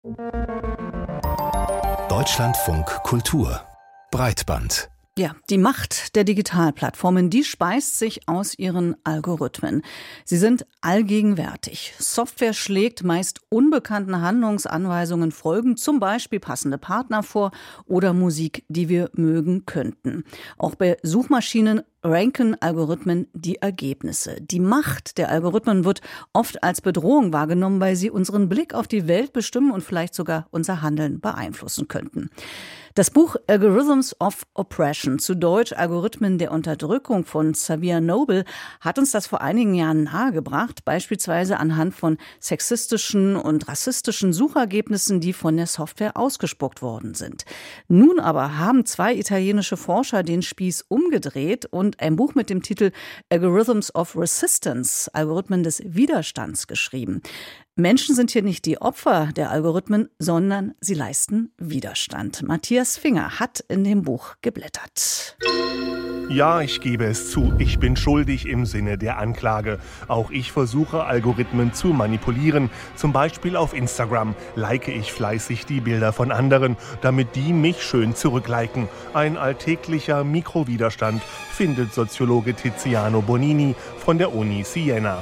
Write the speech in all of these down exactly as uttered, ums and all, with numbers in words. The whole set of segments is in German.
Deutschlandfunk Kultur Breitband. Ja, die Macht der Digitalplattformen, die speist sich aus ihren Algorithmen. Sie sind allgegenwärtig. Software schlägt meist unbekannten Handlungsanweisungen Folgen, zum Beispiel passende Partner vor oder Musik, die wir mögen könnten. Auch bei Suchmaschinen ranken Algorithmen die Ergebnisse. Die Macht der Algorithmen wird oft als Bedrohung wahrgenommen, weil sie unseren Blick auf die Welt bestimmen und vielleicht sogar unser Handeln beeinflussen könnten. Das Buch Algorithms of Oppression, zu Deutsch Algorithmen der Unterdrückung von Xavier Nobel, hat uns das vor einigen Jahren nahegebracht, beispielsweise anhand von sexistischen und rassistischen Suchergebnissen, die von der Software ausgespuckt worden sind. Nun aber haben zwei italienische Forscher den Spieß umgedreht und ein Buch mit dem Titel Algorithms of Resistance, Algorithmen des Widerstands, geschrieben. Menschen sind hier nicht die Opfer der Algorithmen, sondern sie leisten Widerstand. Matthias Finger hat in dem Buch geblättert. Ja, ich gebe es zu, ich bin schuldig im Sinne der Anklage. Auch ich versuche, Algorithmen zu manipulieren. Zum Beispiel auf Instagram like ich fleißig die Bilder von anderen, damit die mich schön zurückliken. Ein alltäglicher Mikrowiderstand, findet Soziologe Tiziano Bonini von der Uni Siena.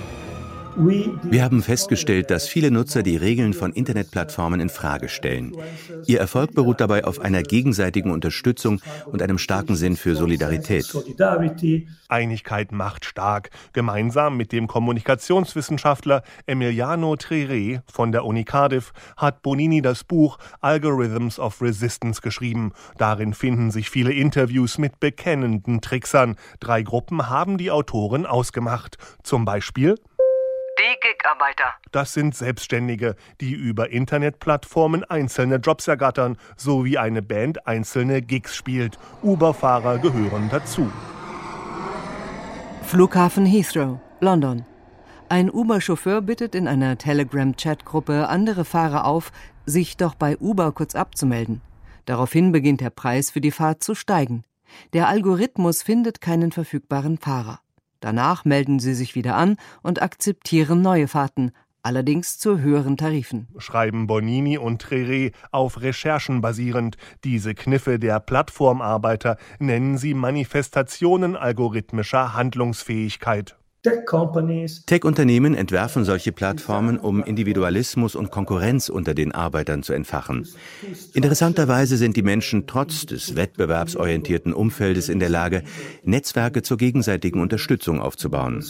Wir haben festgestellt, dass viele Nutzer die Regeln von Internetplattformen in Frage stellen. Ihr Erfolg beruht dabei auf einer gegenseitigen Unterstützung und einem starken Sinn für Solidarität. Einigkeit macht stark. Gemeinsam mit dem Kommunikationswissenschaftler Emiliano Trere von der Uni Cardiff hat Bonini das Buch Algorithms of Resistance geschrieben. Darin finden sich viele Interviews mit bekennenden Tricksern. Drei Gruppen haben die Autoren ausgemacht. Zum Beispiel die Gig-Arbeiter. Das sind Selbstständige, die über Internetplattformen einzelne Jobs ergattern, so wie eine Band einzelne Gigs spielt. Uber-Fahrer gehören dazu. Flughafen Heathrow, London. Ein Uber-Chauffeur bittet in einer Telegram-Chat-Gruppe andere Fahrer auf, sich doch bei Uber kurz abzumelden. Daraufhin beginnt der Preis für die Fahrt zu steigen. Der Algorithmus findet keinen verfügbaren Fahrer. Danach melden sie sich wieder an und akzeptieren neue Fahrten, allerdings zu höheren Tarifen. Schreiben Bonini und Trere auf Recherchen basierend. Diese Kniffe der Plattformarbeiter nennen sie Manifestationen algorithmischer Handlungsfähigkeit. Tech-Unternehmen entwerfen solche Plattformen, um Individualismus und Konkurrenz unter den Arbeitern zu entfachen. Interessanterweise sind die Menschen trotz des wettbewerbsorientierten Umfeldes in der Lage, Netzwerke zur gegenseitigen Unterstützung aufzubauen.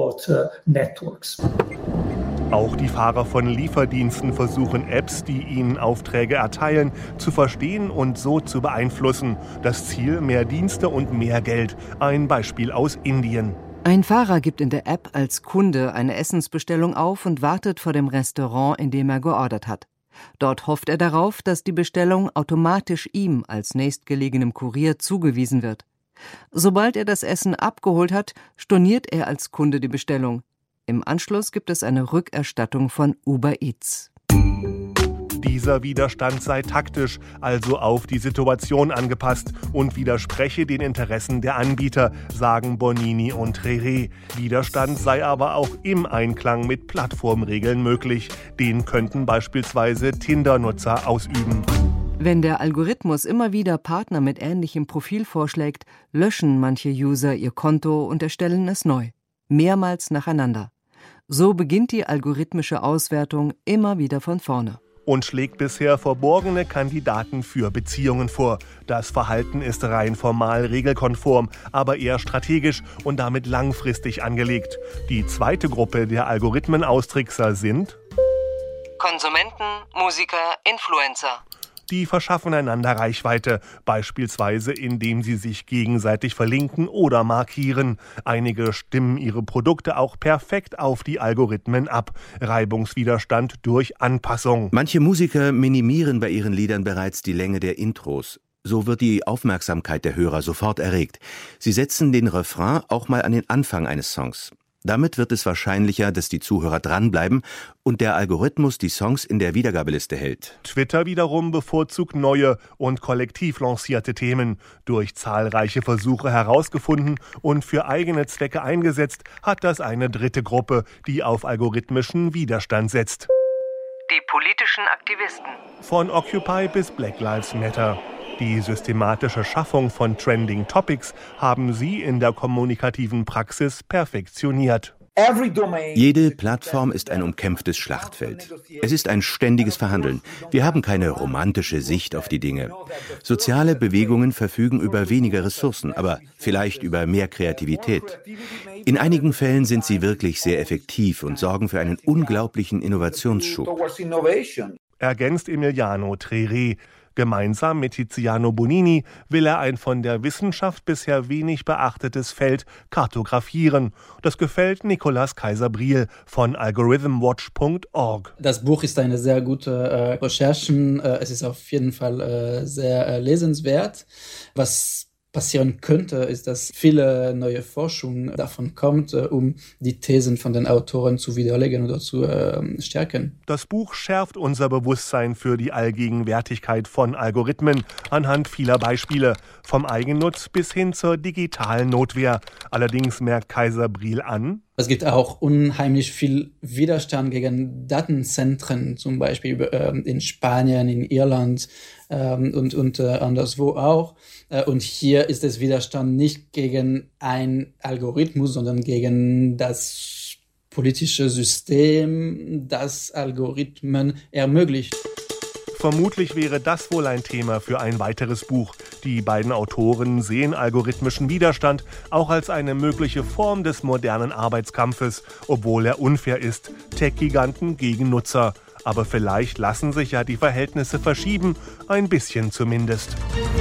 Auch die Fahrer von Lieferdiensten versuchen Apps, die ihnen Aufträge erteilen, zu verstehen und so zu beeinflussen. Das Ziel: mehr Dienste und mehr Geld. Ein Beispiel aus Indien. Ein Fahrer gibt in der App als Kunde eine Essensbestellung auf und wartet vor dem Restaurant, in dem er geordert hat. Dort hofft er darauf, dass die Bestellung automatisch ihm als nächstgelegenem Kurier zugewiesen wird. Sobald er das Essen abgeholt hat, storniert er als Kunde die Bestellung. Im Anschluss gibt es eine Rückerstattung von Uber Eats. Dieser Widerstand sei taktisch, also auf die Situation angepasst und widerspreche den Interessen der Anbieter, sagen Bonini und Trere. Widerstand sei aber auch im Einklang mit Plattformregeln möglich. Den könnten beispielsweise Tinder-Nutzer ausüben. Wenn der Algorithmus immer wieder Partner mit ähnlichem Profil vorschlägt, löschen manche User ihr Konto und erstellen es neu. Mehrmals nacheinander. So beginnt die algorithmische Auswertung immer wieder von vorne. Und schlägt bisher verborgene Kandidaten für Beziehungen vor. Das Verhalten ist rein formal regelkonform, aber eher strategisch und damit langfristig angelegt. Die zweite Gruppe der Algorithmen-Austrickser sind Konsumenten, Musiker, Influencer. Die verschaffen einander Reichweite, beispielsweise indem sie sich gegenseitig verlinken oder markieren. Einige stimmen ihre Produkte auch perfekt auf die Algorithmen ab. Reibungswiderstand durch Anpassung. Manche Musiker minimieren bei ihren Liedern bereits die Länge der Intros. So wird die Aufmerksamkeit der Hörer sofort erregt. Sie setzen den Refrain auch mal an den Anfang eines Songs. Damit wird es wahrscheinlicher, dass die Zuhörer dranbleiben und der Algorithmus die Songs in der Wiedergabeliste hält. Twitter wiederum bevorzugt neue und kollektiv lancierte Themen. Durch zahlreiche Versuche herausgefunden und für eigene Zwecke eingesetzt, hat das eine dritte Gruppe, die auf algorithmischen Widerstand setzt. Die politischen Aktivisten. Von Occupy bis Black Lives Matter. Die systematische Schaffung von Trending Topics haben sie in der kommunikativen Praxis perfektioniert. Jede Plattform ist ein umkämpftes Schlachtfeld. Es ist ein ständiges Verhandeln. Wir haben keine romantische Sicht auf die Dinge. Soziale Bewegungen verfügen über weniger Ressourcen, aber vielleicht über mehr Kreativität. In einigen Fällen sind sie wirklich sehr effektiv und sorgen für einen unglaublichen Innovationsschub. Ergänzt Emiliano Trere. Gemeinsam mit Tiziano Bonini will er ein von der Wissenschaft bisher wenig beachtetes Feld kartografieren. Das gefällt Nicolas Kaiser-Briel von algorithm watch punkt org. Das Buch ist eine sehr gute äh, Recherche. Äh, es ist auf jeden Fall äh, sehr äh, lesenswert. Was passieren könnte, ist, dass viele neue Forschung davon kommt, um die Thesen von den Autoren zu widerlegen oder zu äh, stärken. Das Buch schärft unser Bewusstsein für die Allgegenwärtigkeit von Algorithmen anhand vieler Beispiele, vom Eigennutz bis hin zur digitalen Notwehr. Allerdings merkt Kaiser-Briel an: Es gibt auch unheimlich viel Widerstand gegen Datenzentren, zum Beispiel äh, in Spanien, in Irland äh, und, und äh, anderswo auch. Äh, und hier ist es Widerstand nicht gegen einen Algorithmus, sondern gegen das politische System, das Algorithmen ermöglicht. Vermutlich wäre das wohl ein Thema für ein weiteres Buch. Die beiden Autoren sehen algorithmischen Widerstand auch als eine mögliche Form des modernen Arbeitskampfes, obwohl er unfair ist. Tech-Giganten gegen Nutzer. Aber vielleicht lassen sich ja die Verhältnisse verschieben, ein bisschen zumindest.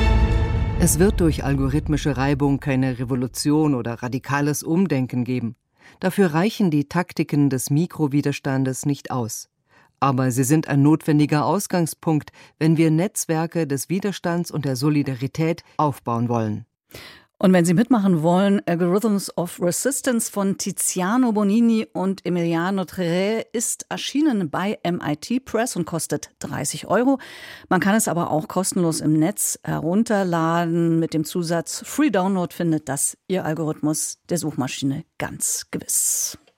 Es wird durch algorithmische Reibung keine Revolution oder radikales Umdenken geben. Dafür reichen die Taktiken des Mikrowiderstandes nicht aus. Aber sie sind ein notwendiger Ausgangspunkt, wenn wir Netzwerke des Widerstands und der Solidarität aufbauen wollen. Und wenn Sie mitmachen wollen, Algorithms of Resistance von Tiziano Bonini und Emiliano Trere ist erschienen bei M I T Press und kostet dreißig Euro. Man kann es aber auch kostenlos im Netz herunterladen. Mit dem Zusatz Free Download findet das Ihr Algorithmus der Suchmaschine ganz gewiss.